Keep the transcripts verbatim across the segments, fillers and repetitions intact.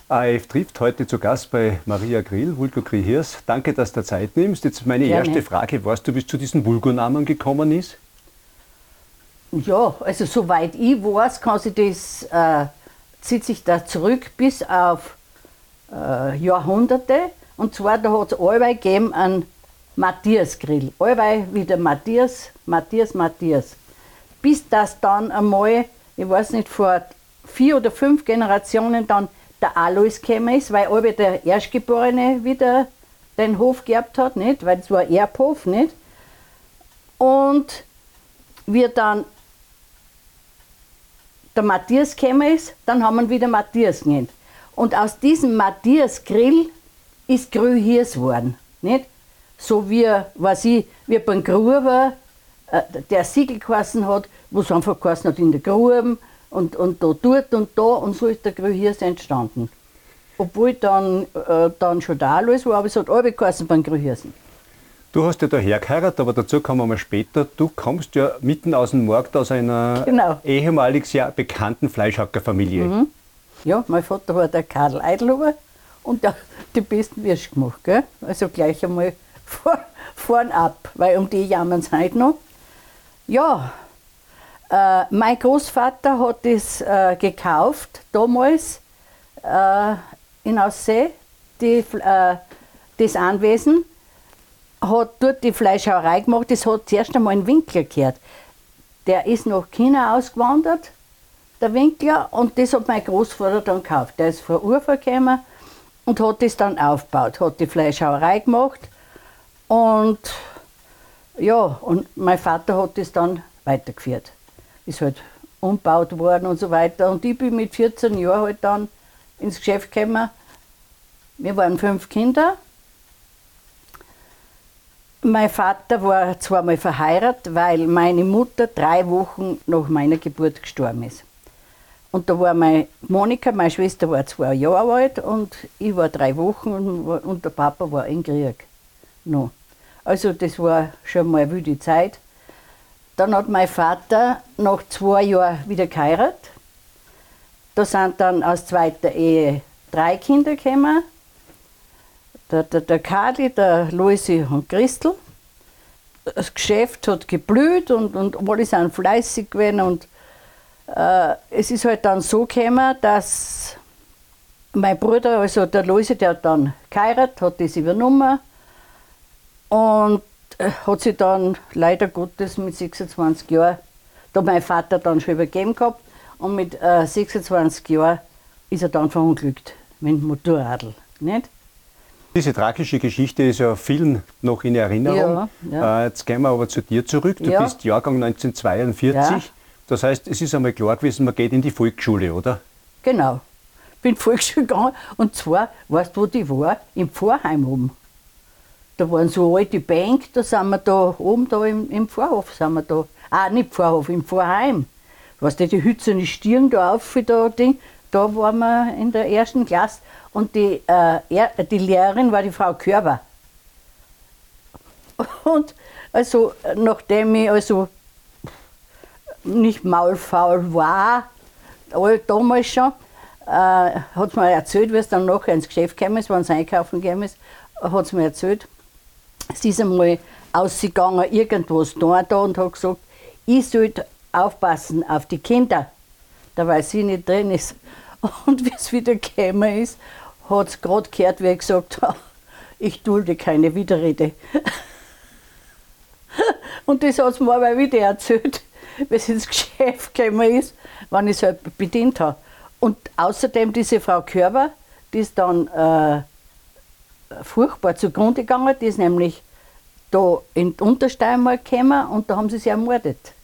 A F trifft heute zu Gast bei Maria Grill, Vulgo Grill Hirs. Danke, dass du Zeit nimmst. Jetzt meine Gerne. erste Frage, weißt du, wie es zu diesem Vulgo-Namen gekommen ist? Ja, also soweit ich weiß, kann sich das, äh, zieht sich das zurück bis auf äh, Jahrhunderte. Und zwar, da hat es allweil gegeben einen Matthias Grill. Allweil wieder Matthias, Matthias, Matthias. Bis das dann einmal, ich weiß nicht, vor vier oder fünf Generationen dann der Alois gekommen ist, weil allweil der Erstgeborene wieder den Hof geerbt hat, nicht? Weil es war ein Erbhof, nicht? Und wie dann der Matthias gekommen ist, dann haben wir ihn wieder Matthias genannt. Und aus diesem Matthias Grill ist Grill Hirs geworden, nicht? So wie, was ich, wie beim Gruber, äh, der Siegel geheißen hat, wo es einfach geheißen hat in der Gruben und, und da dort und da, und so ist der Grill Hirs entstanden. Obwohl dann, äh, dann schon da alles war, aber es hat alle geheißen beim Grill Hirsen. Du hast ja da hergeheiratet, aber dazu kommen wir mal später. Du kommst ja mitten aus dem Markt, aus einer Genau. ehemalig sehr bekannten Fleischhackerfamilie. Mhm. Ja, mein Vater war der Karl Eidelhuber und der hat die besten Würste gemacht. Gell? Also gleich einmal vor, vorn ab, weil um die jammern es heute noch. Ja, äh, mein Großvater hat das äh, gekauft, damals äh, in Aussee, die, äh, das Anwesen, hat dort die Fleischhauerei gemacht. Das hat zuerst einmal ein Winkler gehört. Der ist nach China ausgewandert, der Winkler, und das hat mein Großvater dann gekauft. Der ist von Urfa gekommen und hat das dann aufgebaut, hat die Fleischhauerei gemacht. Und ja, und mein Vater hat das dann weitergeführt. Ist halt umgebaut worden und so weiter. Und ich bin mit vierzehn Jahren halt dann ins Geschäft gekommen. Wir waren fünf Kinder. Mein Vater war zweimal verheiratet, weil meine Mutter drei Wochen nach meiner Geburt gestorben ist. Und da war meine Monika, meine Schwester, war zwei Jahre alt und ich war drei Wochen und, und der Papa war in Krieg. No. Also das war schon mal eine wilde Zeit. Dann hat mein Vater nach zwei Jahren wieder geheiratet. Da sind dann aus zweiter Ehe drei Kinder gekommen. Der, der, der Kali, der Luisi und Christel. Das Geschäft hat geblüht und, und alle sind fleißig gewesen. Und äh, es ist halt dann so gekommen, dass mein Bruder, also der Luisi, der hat dann geheiratet, hat das übernommen und äh, hat sich dann leider Gottes mit sechsundzwanzig Jahren, da hat mein Vater dann schon übergeben gehabt, und mit äh, sechsundzwanzig Jahren ist er dann verunglückt mit dem Motorradl. Nicht? Diese tragische Geschichte ist ja vielen noch in Erinnerung. Ja, ja. Äh, jetzt gehen wir aber zu dir zurück. Du Ja. bist Jahrgang neunzehnhundertzweiundvierzig. Ja. Das heißt, es ist einmal klar gewesen, man geht in die Volksschule, oder? Genau. Ich bin in die Volksschule gegangen, und zwar, weißt du, wo die war? Im Pfarrheim oben. Da waren so alte Bänke, da sind wir da oben, da im, im Pfarrhof sind wir da. Ah, nicht Pfarrhof, im Pfarrheim. Weißt du, die hützerne Stirn da auf, da, Ding, da waren wir in der ersten Klasse. Und die, äh, er, die Lehrerin war die Frau Körber. Und also, nachdem ich also nicht maulfaul war, damals schon, äh, hat sie mir erzählt, wie es dann nachher ins Geschäft gekommen ist, wenn es einkaufen gegangen ist, hat sie mir erzählt, sie ist einmal ausgegangen, irgendwas da, da und hat gesagt, ich sollte aufpassen auf die Kinder, da weil sie nicht drin ist. Und wie es wieder gekommen ist, hat es gerade gehört, wie ich gesagt habe, ich dulde keine Widerrede. Und das hat sie mir aber wieder erzählt, wie es ins Geschäft gekommen ist, wenn ich es halt bedient habe. Und außerdem diese Frau Körber, die ist dann äh, furchtbar zugrunde gegangen, die ist nämlich da in die Untersteiermark gekommen und da haben sie sie ermordet.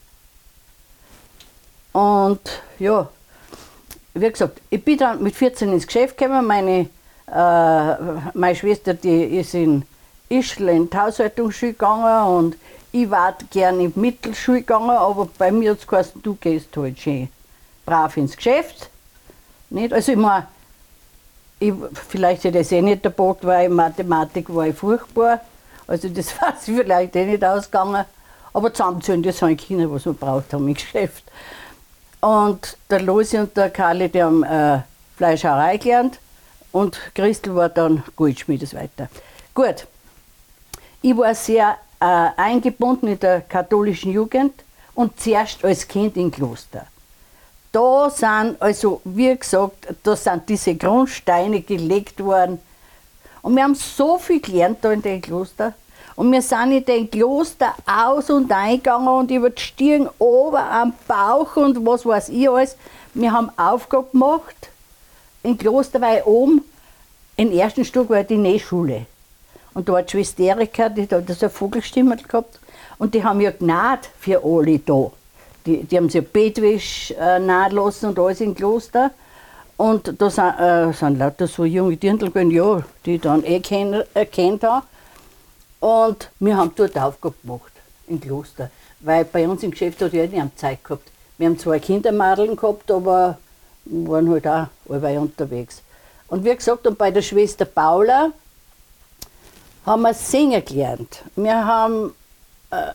Und ja, wie gesagt, ich bin dann mit vierzehn ins Geschäft gekommen. Meine, äh, meine Schwester, die ist in Ischl in die Haushaltungsschule gegangen und ich war gerne in die Mittelschule gegangen, aber bei mir hat es geheißen, du gehst halt schön brav ins Geschäft. Nicht? Also ich meine, ich, vielleicht hätte ich es eh nicht gepackt, weil in Mathematik war ich furchtbar. Also das war es vielleicht eh nicht ausgegangen. Aber zusammenzählen, das sind Kinder, was wir braucht haben im Geschäft. Und der Losi und der Karli, die haben äh, Fleischerei gelernt und Christel war dann Goldschmiedes weiter. Gut, ich war sehr äh, eingebunden in der katholischen Jugend und zuerst als Kind im Kloster. Da sind, also wie gesagt, da sind diese Grundsteine gelegt worden. Und wir haben so viel gelernt da in dem Kloster. Und wir sind in dem Kloster aus- und eingegangen und über die Stirn, oben am Bauch und was weiß ich alles. Wir haben Aufgabe gemacht im Kloster, weil oben im ersten Stock war die Nähschule. Und da war die Schwester Erika, die hat so eine Vogelstimme gehabt. Und die haben ja Gnade für alle da. Die, die haben sich ja Bettwäsche äh, nähen lassen und alles im Kloster. Und da sind, äh, sind lauter so junge Dirndl gewesen, ja, die ich dann eh kenn, erkannt habe. Und wir haben dort Aufgabe gemacht, im Kloster. Weil bei uns im Geschäft hat ja niemand Zeit gehabt. Wir haben zwei Kindermädeln gehabt, aber waren halt auch alle unterwegs. Und wie gesagt, und bei der Schwester Paula haben wir singen gelernt. Wir haben äh,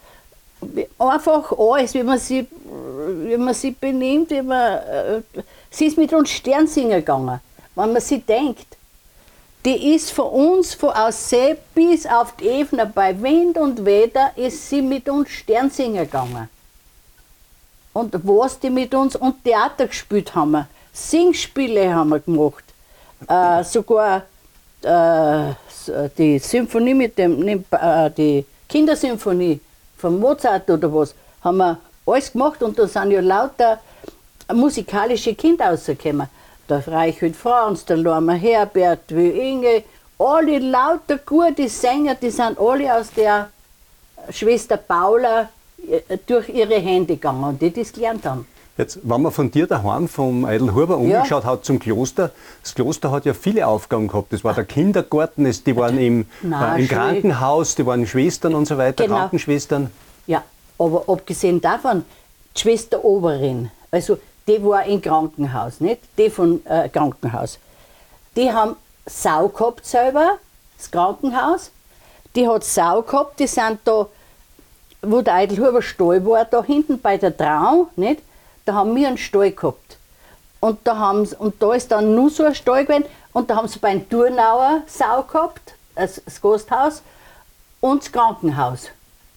einfach alles, wie man sie, wie man sie benimmt. Wie man, äh, sie ist mit uns Sternsingen gegangen, wenn man sie denkt. Die ist von uns, von Aussee bis auf die Ebene, bei Wind und Wetter, ist sie mit uns Sternsingen gegangen. Und was die mit uns und Theater gespielt haben, Singspiele haben wir gemacht, äh, sogar äh, die Symphonie mit dem, äh, die Kindersymphonie von Mozart oder was, haben wir alles gemacht und da sind ja lauter musikalische Kinder rausgekommen. Der Reichelt Franz, der Lormer Herbert, wie Inge, alle lauter gute Sänger, die sind alle aus der Schwester Paula durch ihre Hände gegangen und die das gelernt haben. Jetzt, wenn man von dir daheim, vom Eidelhuber, umgeschaut ja. hat zum Kloster, das Kloster hat ja viele Aufgaben gehabt. Das war der Kindergarten, die waren im, Nein, äh, im Krankenhaus, die waren Schwestern und so weiter, genau. Krankenschwestern. Ja, aber abgesehen davon, die Schwester Oberin, also die war im Krankenhaus, nicht? Die von äh, Krankenhaus. Die haben Sau gehabt selber, das Krankenhaus. Die hat Sau gehabt, die sind da, wo der Eidelhuber Stall war, da hinten bei der Trau, nicht? Da haben wir einen Stall gehabt. Und da, haben, und da ist dann nur so ein Stall gewesen. Und da haben sie beim Turnauer Sau gehabt, das, das Gasthaus und das Krankenhaus.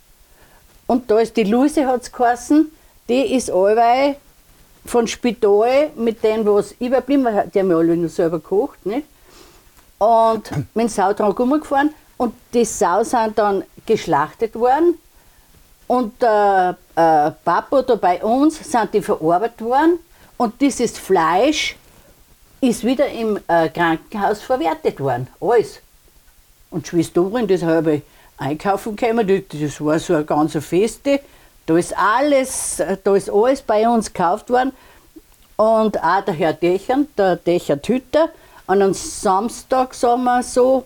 Und da ist die Luise, hat es geheißen, die ist allweil von Spital mit denen, was überblieben war, die haben ja alle nur selber gekocht, nicht? Und mit dem Sau dran rumgefahren und die Sau sind dann geschlachtet worden und der äh, Papa da bei uns sind die verarbeitet worden und dieses Fleisch ist wieder im äh, Krankenhaus verwertet worden, alles. Und die Schwester Oberin, das habe ich einkaufen gekommen, das war so eine ganze Feste. Da ist alles, da ist alles bei uns gekauft worden. Und auch der Herr Dechern, der Dechert Hütter, an einem Samstag, sagen wir so,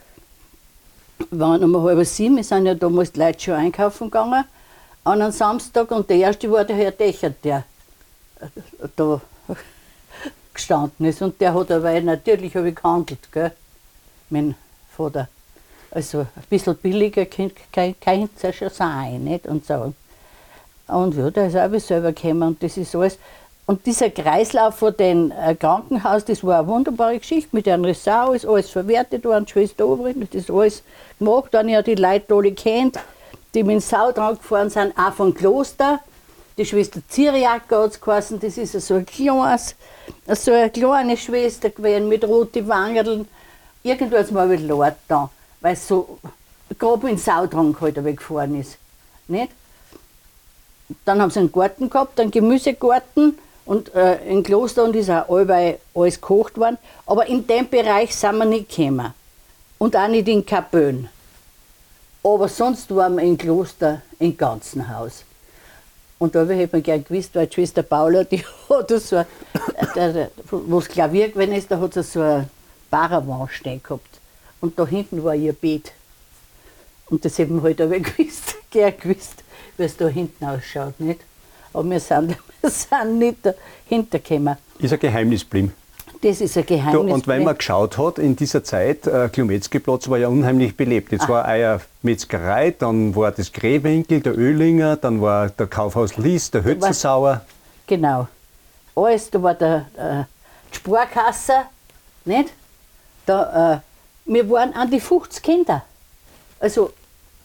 waren um halb sieben, wir sind ja damals die Leute schon einkaufen gegangen, an einem Samstag, und der erste war der Herr Dechert, der da gestanden ist. Und der hat aber natürlich habe ich gehandelt, gell, mein Vater. Also ein bisschen billiger könnte es ja schon sein, nicht? Und so. Und ja, der ist auch selber gekommen und das ist alles. Und dieser Kreislauf von dem äh, Krankenhaus, das war eine wunderbare Geschichte. Mit einer Sau ist alles verwertet worden, die Schwester Oberin hat das alles gemacht. Dann ja die Leute alle kennt, die mit dem Sau dran gefahren sind, auch vom Kloster. Die Schwester Ziriak hat es geheißen, das ist so ein kleines, so eine kleine Schwester gewesen mit roten Wangerln. Irgendwas mal wieder laut da, weil es so grob in den Saudrang halt weggefahren ist. Nicht? Dann haben sie einen Garten gehabt, einen Gemüsegarten und äh, ein Kloster und ist auch allweil alles gekocht worden. Aber in dem Bereich sind wir nicht gekommen. Und auch nicht in Kapön. Aber sonst waren wir im Kloster im ganzen Haus. Und da hätte man gern gewusst, weil die Schwester Paula, die hat so, äh, wo das Klavier gewesen ist, da hat sie so eine Paravent stehen gehabt. Und da hinten war ihr Bett. Und das hätten wir halt aber gewusst, gern gewusst, wie es da hinten ausschaut, nicht? Aber wir sind, wir sind nicht dahinter gekommen. Ist ein Geheimnis geblieben. Das ist ein Geheimnis. Du, und wenn man geschaut hat, in dieser Zeit, äh, Klometzki-Platz war ja unheimlich belebt. Jetzt ah. war eine Metzgerei, dann war das Grewinkel, der Oehlinger, dann war der Kaufhaus Lies, der Hötzelsauer. Genau. Alles, da war der, äh, die Sparkasse, nicht? Da, äh, wir waren an die fünfzig Kinder. Also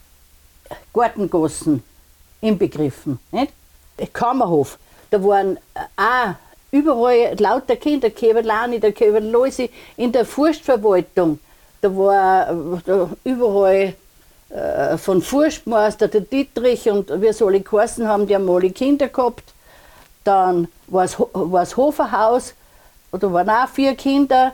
Gartengassen inbegriffen. Nicht? Der Kammerhof, da waren auch überall lauter Kinder, Käverlani, der Käverlosi, in der Forstverwaltung, da war da überall äh, von Forstmeister, der Dietrich und wie sie alle geheißen haben, die haben alle Kinder gehabt. Dann war das Hoferhaus, da waren auch vier Kinder,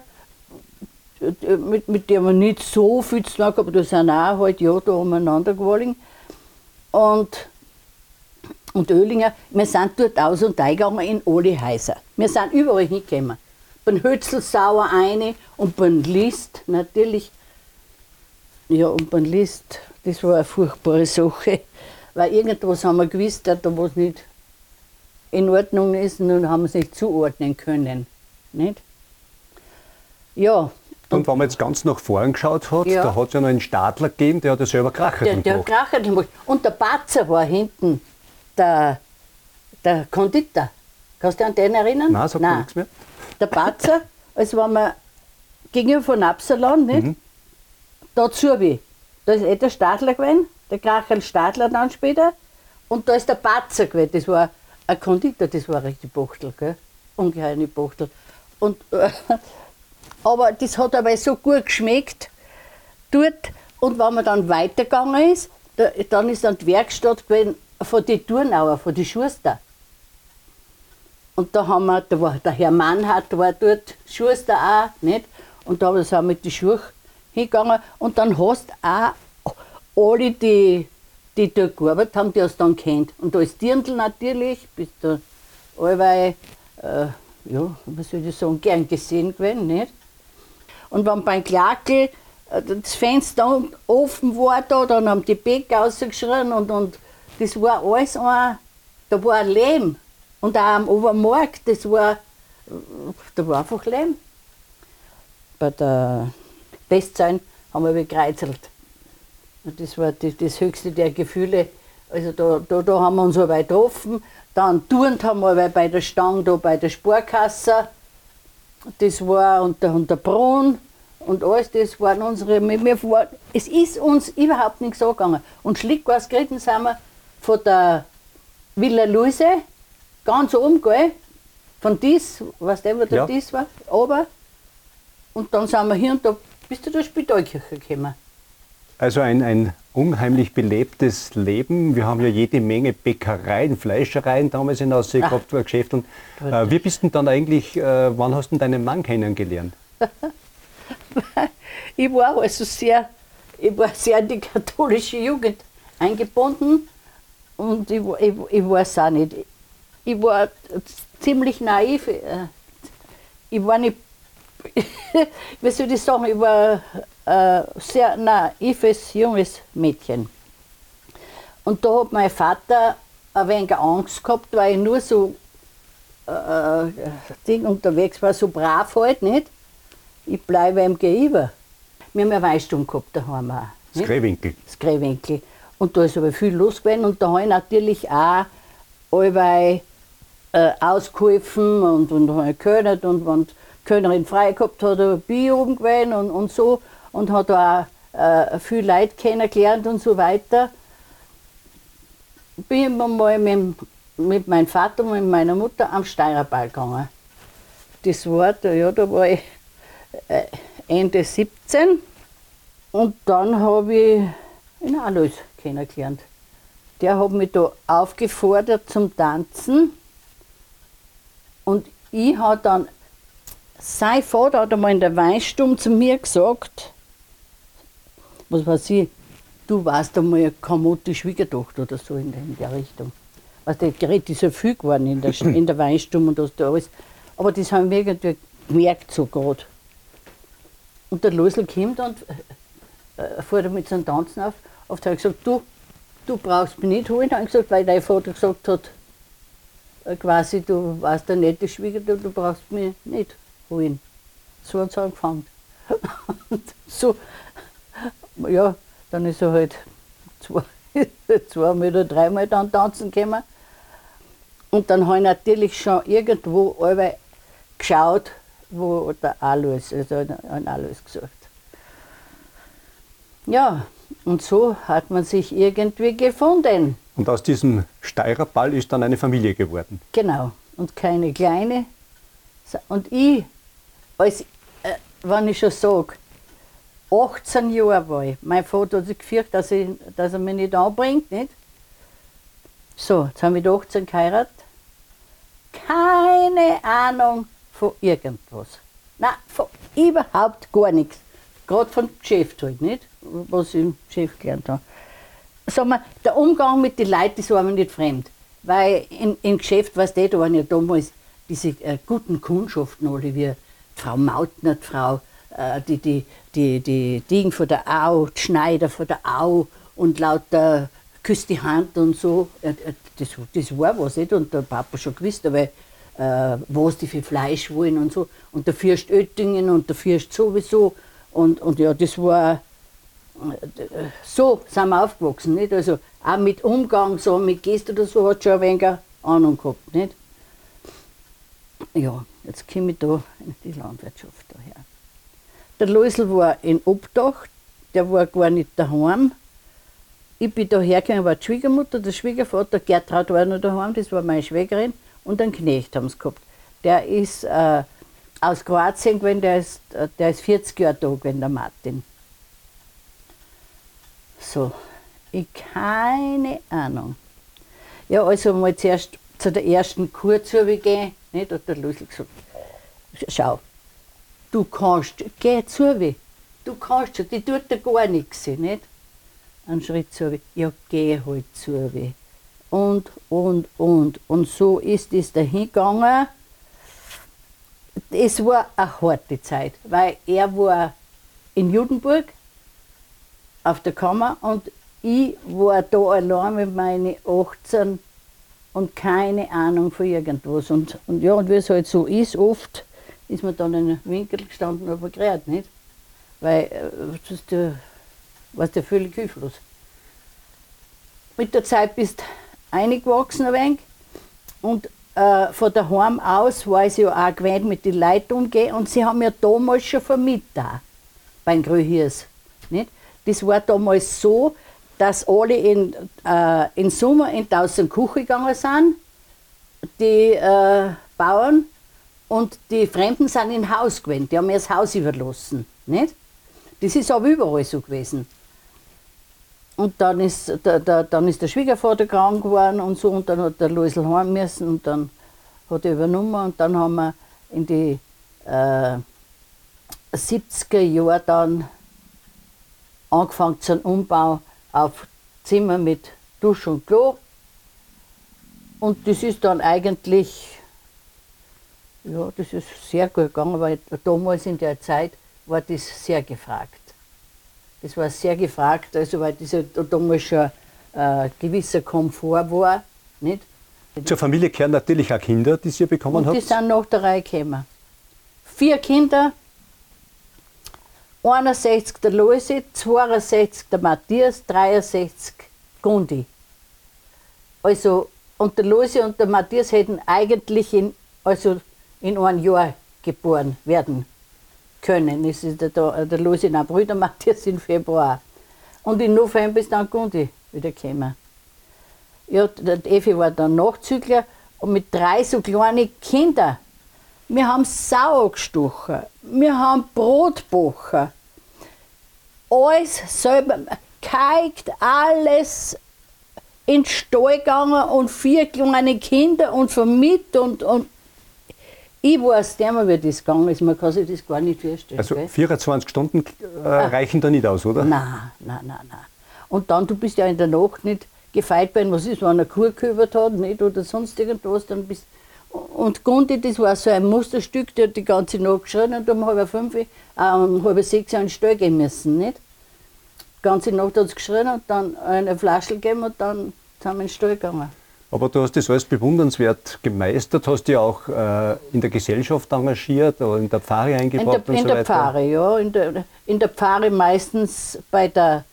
mit, mit denen wir nicht so viel zu tun gehabt, aber da sind auch halt ja da umeinander geworden. Und, und Oehlinger, wir sind dort aus und eingegangen in alle Häuser. Wir sind überall hingekommen. Beim Hötzelsauer eine und beim List natürlich. Ja, und beim List, das war eine furchtbare Sache, weil irgendwas haben wir gewusst, da was nicht in Ordnung ist, und dann haben wir es nicht zuordnen können. Nicht? Ja. Und, und wenn man jetzt ganz nach vorn geschaut hat, ja. Da hat es ja noch einen Stadler gegeben, der hat ja selber Kracherl gemacht. Der hat Kracherl gemacht. Und der Batzer war hinten der, der Konditor. Kannst du dich an den erinnern? Nein, sagt mir nichts mehr. Der Batzer, also wenn man gegenüber von Absalon, nicht? Mhm. Da zubi. Da ist eh der Stadler gewesen, der Kracherl Stadler dann später. Und da ist der Batzer gewesen, das war ein Konditor, das war richtig Buchtel, gell? Ungeheime Buchtel. Und, äh, aber das hat aber so gut geschmeckt dort. Und wenn man dann weitergegangen ist, da, dann ist dann die Werkstatt gewesen von den Turnauer, von den Schuster. Und da haben wir, da war der Herr Mannhardt war dort, Schuster auch, nicht? Und da sind wir mit den Schuhen hingegangen. Und dann hast du auch alle, die, die dort gearbeitet haben, die hast du dann kennt. Und da ist Dirndl natürlich, bist du allweil, äh, ja, was soll ich sagen, gern gesehen gewesen, nicht? Und wenn beim Klackel das Fenster offen war, da, dann haben die Bäcker rausgeschrien und, und das war alles ein, da war ein Lärm. Und auch am Obermarkt, das war, da war einfach Lärm. Bei der Westsein haben wir gekreuzelt. Das war das, das höchste der Gefühle. Also da, da, da haben wir uns so weit getroffen. Dann turnt haben wir bei der Stange, da bei der Sparkasse. Das war und der, und der Brunnen und alles, das waren unsere. Wir, wir war, es ist uns überhaupt nichts angegangen. Und Schlickwas geritten sind wir von der Villa Luise, ganz oben, gell? Von dies, weißt du, wo der ja. Dies war? Aber. Und dann sind wir hier und da bis zu der Spitalkirche gekommen. Also ein, ein unheimlich belebtes Leben. Wir haben ja jede Menge Bäckereien, Fleischereien damals in Aussee gehabt, war Geschäft. Und, äh, wie bist du denn dann eigentlich, äh, wann hast du deinen Mann kennengelernt? Ich war also sehr, ich war sehr in die katholische Jugend eingebunden und ich, ich, ich weiß auch nicht. Ich war ziemlich naiv. Ich war nicht, wie soll ich sagen, ich war ein sehr naives, junges Mädchen. Und da hat mein Vater ein wenig Angst gehabt, weil ich nur so äh, Ding unterwegs war, so brav halt, nicht? Ich bleibe ihm gegenüber. Wir haben eine Weihstunde gehabt daheim auch. Das Grewinkel. Das Grewinkel. Und da ist aber viel los gewesen und da habe ich natürlich auch allweil äh, ausgeholfen und, und habe gekönnt und wenn die Könnerin frei gehabt hat, habe ich bei oben gewesen und, und so und hat auch äh, viel Leute kennengelernt und so weiter. Bin ich mal mit, mit meinem Vater und mit meiner Mutter am Steirerball gegangen. Das war, da, ja, da war ich äh, Ende siebzehn und dann habe ich einen Alois kennengelernt. Der hat mich da aufgefordert zum Tanzen und ich habe dann, sein Vater hat einmal in der Weinstube zu mir gesagt, was weiß ich, du warst einmal Kamotte Schwiegertochter oder so in der, in der Richtung. Weißt du, das Gerät ist ja viel geworden in der, in der Weinstube und das da alles. Aber das haben wir irgendwie gemerkt so gerade. Und der Losl kommt und äh, fährt mit seinem Tanzen auf. Oft habe ich gesagt, du, du brauchst mich nicht holen, habe ich gesagt, weil dein Vater gesagt hat, äh, quasi, du warst der nette Schwiegertochter, du brauchst mich nicht holen. So hat es angefangen. Und so, ja, dann ist er halt zwei, zweimal oder dreimal dann tanzen gekommen. Und dann habe ich natürlich schon irgendwo geschaut, wo der Alois, also ein Alois gesucht. Ja, und so hat man sich irgendwie gefunden. Und aus diesem Steirerball ist dann eine Familie geworden. Genau, und keine kleine. Und ich, als, äh, wenn ich schon sage, achtzehn Jahre war ich. Mein Vater hat sich gefürchtet, dass, ich, dass er mich nicht anbringt. Nicht? So, jetzt haben wir mit achtzehn geheiratet. Keine Ahnung von irgendwas. Nein, von überhaupt gar nichts. Gerade vom Geschäft halt, nicht? Was ich im Geschäft gelernt habe. Sag mal, der Umgang mit den Leuten, das war mir nicht fremd. Weil im, im Geschäft, weißt du, da waren ja damals diese äh, guten Kundschaften alle, wie Frau Mautner, die Frau, äh, die, die, die, die Ding von der Au, die Schneider von der Au und lauter küsst die Hand und so. Äh, das, das war was, nicht? Und der Papa schon gewusst, weil, äh, was die für Fleisch wollen und so. Und der Fürst Oettingen und der Fürst sowieso. Und, und ja, das war, so sind wir aufgewachsen, nicht? Also auch mit Umgang, so mit Gest oder so, hat schon ein wenig Ahnung gehabt, nicht? Ja, jetzt komme ich da in die Landwirtschaft daher. Der Läusl war in Obdach, der war gar nicht daheim. Ich bin da hergegangen, war die Schwiegermutter, der Schwiegervater, Gertraud war noch daheim, das war meine Schwägerin, und einen Knecht haben sie gehabt. Der ist äh, aus Kroatien gewesen, der ist, der ist vierzig Jahre da gewesen, der Martin. So, ich keine Ahnung. Ja, also mal zuerst zu der ersten Kur gehen, nicht? Hat der Läusl gesagt, schau, du kannst, geh zu, du kannst schon, die tut dir gar nichts, nicht? Ein Schritt zu, ja, geh halt zu. Und, und, und. Und so ist es dahin gegangen. Es war eine harte Zeit, weil er war in Judenburg auf der Kammer und ich war da allein mit meinen achtzehn und keine Ahnung von irgendwas. Und, und ja, und wie es halt so ist, oft ist man dann in einem Winkel gestanden, aber gerät nicht. Weil äh, du warst ja völlig hilflos. Mit der Zeit bist du eingewachsen ein wenig und äh, von daheim aus war ich ja auch gewöhnt, mit den Leuten umgehen und sie haben ja damals schon vermittelt, beim Grühiers. Nicht? Das war damals so, dass alle in, äh, im Sommer in die Küche gegangen sind, die äh, Bauern, und die Fremden sind in Haus gewesen, die haben mir das Haus überlassen. Nicht? Das ist aber überall so gewesen. Und dann ist der, der, dann ist der Schwiegervater krank geworden und so, und dann hat der Läusl heim müssen und dann hat er übernommen und dann haben wir in die äh, siebziger Jahre dann angefangen zum Umbau auf Zimmer mit Dusch und Klo. Und das ist dann eigentlich, ja, das ist sehr gut gegangen, weil damals in der Zeit war das sehr gefragt. Das war sehr gefragt, also weil das ja damals schon ein äh, gewisser Komfort war. Nicht? Zur Familie gehören natürlich auch Kinder, die Sie bekommen und habt? Die sind nach der Reihe gekommen. Vier Kinder, einundsechzig der Loisi, zweiundsechzig der Matthias, dreiundsechzig Gundi. Also, und der Loisi und der Matthias hätten eigentlich in, also in einem Jahr geboren werden können. Es ist der, der Loisi in April, der Matthias im Februar. Und im November ist dann Gundi wieder gekommen. Ja, der Effi war dann Nachzügler und mit drei so kleinen Kindern. Wir haben Sau gestochen, wir haben Brot gebacken, alles selber, geheigt, alles in den Stall gegangen und vier kleine Kinder und vermittelt und, und ich weiß nicht mehr, wie das gegangen ist, man kann sich das gar nicht vorstellen. Also gell? vierundzwanzig Stunden äh, reichen da nicht aus, oder? Nein, nein, nein, nein. Und dann, du bist ja in der Nacht nicht gefeit werden, was ist, wenn eine Kuh gehübert hat, nicht, oder sonst irgendwas, dann bist. Und Gundi, das war so ein Musterstück, der hat die ganze Nacht geschrien und um halb fünf, äh, um halb sechs in den Stall gehen müssen, nicht? Die ganze Nacht hat es geschrien und dann eine Flasche gegeben und dann sind wir in den Stall gegangen. Aber du hast das alles bewundernswert gemeistert, hast dich auch äh, in der Gesellschaft engagiert oder in der Pfarre eingebracht in der, und in so der weiter? Pfarre, ja. In der, in der Pfarre meistens bei der,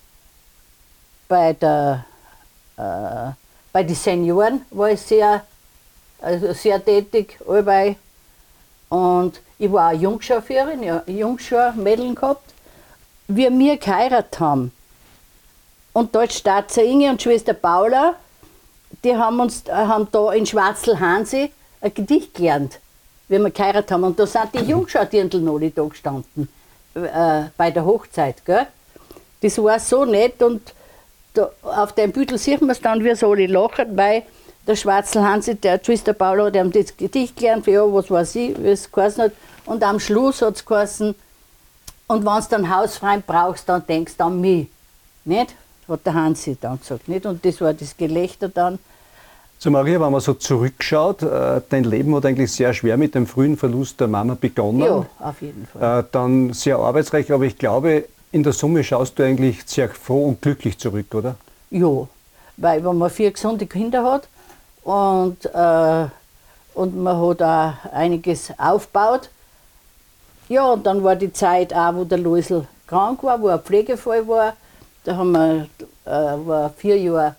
bei der, äh, bei den Senioren war ich sehr, also sehr tätig, allebei. Und ich war auch Jungschauführerin, ja, Jungschau-Mädeln gehabt. Wie wir geheiratet haben. Und da ist Staatser Inge und Schwester Paula, die haben, uns, haben da in Schwarzelhansee ein Gedicht gelernt, wie wir geheiratet haben. Und da sind die Jungschau-Dirndl noch da gestanden, äh, bei der Hochzeit. Gell? Das war so nett und da, auf dem Büdel sieht man es dann, wie so alle lachen, weil der Schwarzelhansee, der Schwester Paula, die haben das Gedicht gelernt, für ja, was weiß ich, wie es geheißen hat. Und am Schluss hat es geheißen, und wenn du dann Hausfreund brauchst, dann denkst du an mich. Nicht? Hat der Hansi dann gesagt. Nicht? Und das war das Gelächter dann. So Maria, wenn man so zurückschaut, äh, dein Leben hat eigentlich sehr schwer mit dem frühen Verlust der Mama begonnen. Ja, auf jeden Fall. Äh, dann sehr arbeitsreich, aber ich glaube, in der Summe schaust du eigentlich sehr froh und glücklich zurück, oder? Ja, weil wenn man vier gesunde Kinder hat und, äh, und man hat auch einiges aufgebaut. Ja, und dann war die Zeit auch, wo der Loisel krank war, wo ein Pflegefall war. Da haben wir äh, war vier Jahre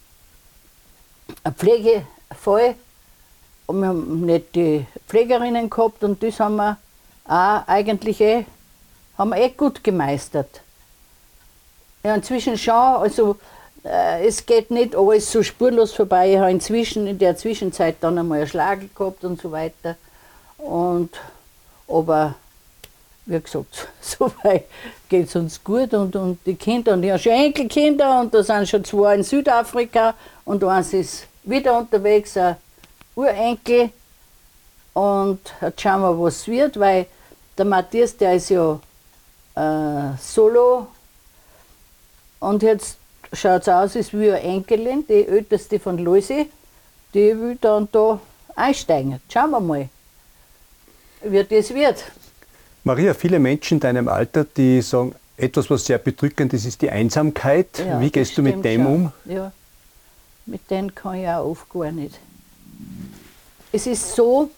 ein Pflegefall. Und wir haben nicht die Pflegerinnen gehabt und das haben wir auch eigentlich eh, haben wir eh gut gemeistert. Ja, inzwischen schon, also äh, es geht nicht alles so spurlos vorbei. Ich habe inzwischen in der Zwischenzeit dann einmal einen Schlag gehabt und so weiter. Und, aber wie gesagt, so weit geht es uns gut und, und die Kinder, und ich habe schon Enkelkinder und da sind schon zwei in Südafrika und eins ist wieder unterwegs, ein Urenkel. Und jetzt schauen wir, was wird, weil der Matthias, der ist ja äh, solo und jetzt schaut es aus, als wie eine Enkelin, die älteste von Loisi, die will dann da einsteigen. Jetzt schauen wir mal, wie das wird. Maria, viele Menschen in deinem Alter, die sagen, etwas, was sehr bedrückend ist, ist die Einsamkeit. Ja, wie gehst du mit dem schon. um? Ja, mit dem kann ich auch oft gar nicht. Es ist so,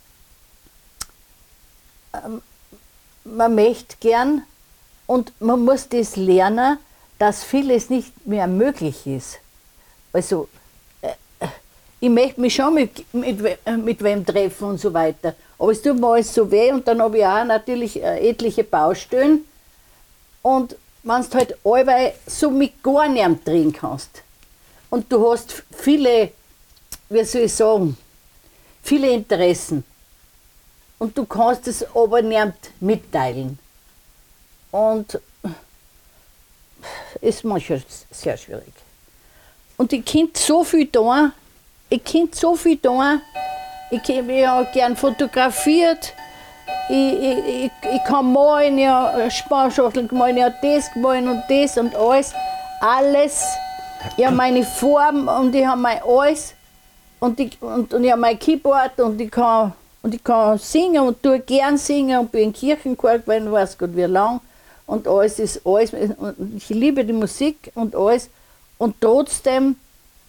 ähm, man möchte gern und man muss das lernen, dass vieles nicht mehr möglich ist. Also, äh, ich möchte mich schon mit, mit, mit wem treffen und so weiter. Aber es tut mir alles so weh und dann habe ich auch natürlich äh, etliche Baustellen. Und wenn du halt allweil so mit gar nichts drehen kannst und du hast viele, wie soll ich sagen, viele Interessen und du kannst es aber nicht mitteilen. Und es ist manchmal sehr schwierig. Und ich könnte so viel tun, ich könnte so viel tun, ich, ich habe gern fotografiert, ich, ich, ich, ich kann malen, ich habe Sparschachtel gemalt, ich habe das gemalt und das und alles, alles. Ich habe meine Form und ich habe mein alles und ich, und, und ich habe mein Keyboard und ich kann, und ich kann singen und tue gern singen und bin in Kirchenchor gewesen, weiß Gott wie lang. Und alles ist alles, und ich liebe die Musik und alles. Und trotzdem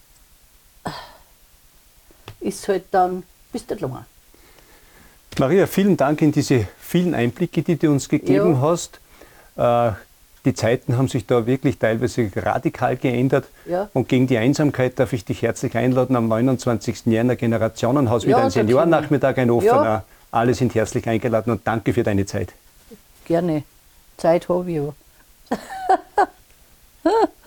ist halt dann, bist du allein. Maria, vielen Dank in diese vielen Einblicke, die du uns gegeben ja. hast. Äh, die Zeiten haben sich da wirklich teilweise radikal geändert. Ja. Und gegen die Einsamkeit darf ich dich herzlich einladen am neunundzwanzigsten Jänner Generationenhaus, wieder ja, ein Seniorennachmittag, ein offener. Ja. Alle sind herzlich eingeladen und danke für deine Zeit. Gerne. Zeit habe ich ja.